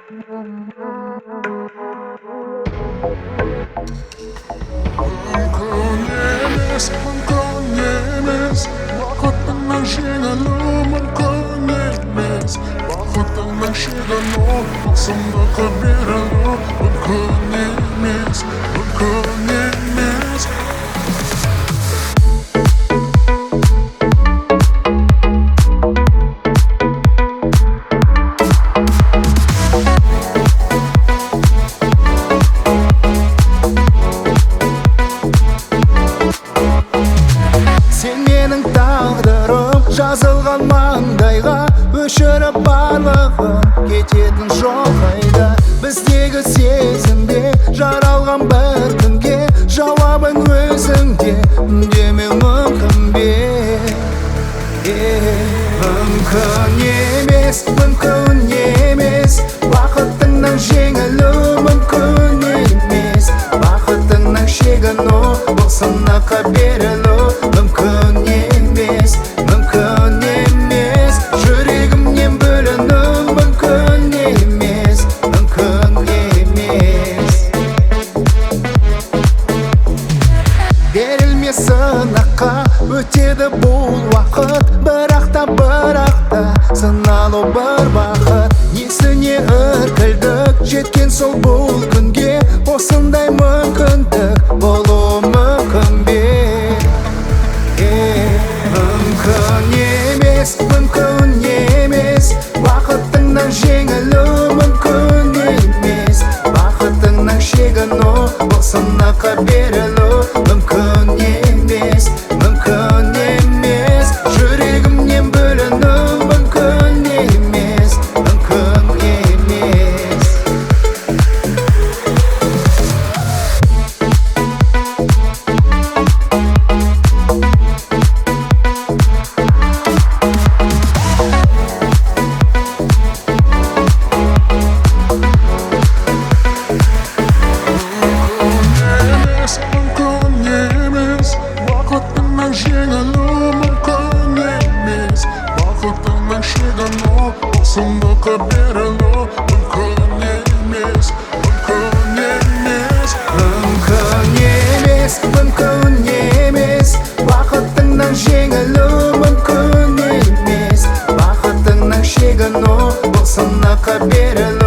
Mümkün емес Бақытыңнан жеңілу мүмкін емес Бақытыңнан шегіну Басымдыққа берілу мүмкін емес Мүмкін емес Жазылған маңдайға өшіріп барлығын кететін жол қайда біздегі сезімде жаралған бір күнге жауабың өзіңде үндемеу мүмкін бе мүмкін емес бақытыңнан жеңілу мүмкін емес бақытыңнан шегіну бұл сынаққа берілу мүмкін емес жүрегімнен бөліну мүмкін емес берілмес сынаққа өтеді бұл уақыт бірақ та сыналу бір бақыт несіне іркілдік жеткен сол бұл күнге осындай мүмкіндік болуы мүмкін бе мүмкін емес бақытыңнан жеңілу мүмкін емес бақытыңнан шегіну бұл сынаққа берілу мүмкін емес жүрегімнен бөліну мүмкін емес Бақытыңнан жеңілу мүмкін емес Бақытыңнан шегіну басымдыққа берілу мүмкін емес бақытыңнан жеңілу мүмкін емес бақытыңнан шегіну бұл сынаққа берілу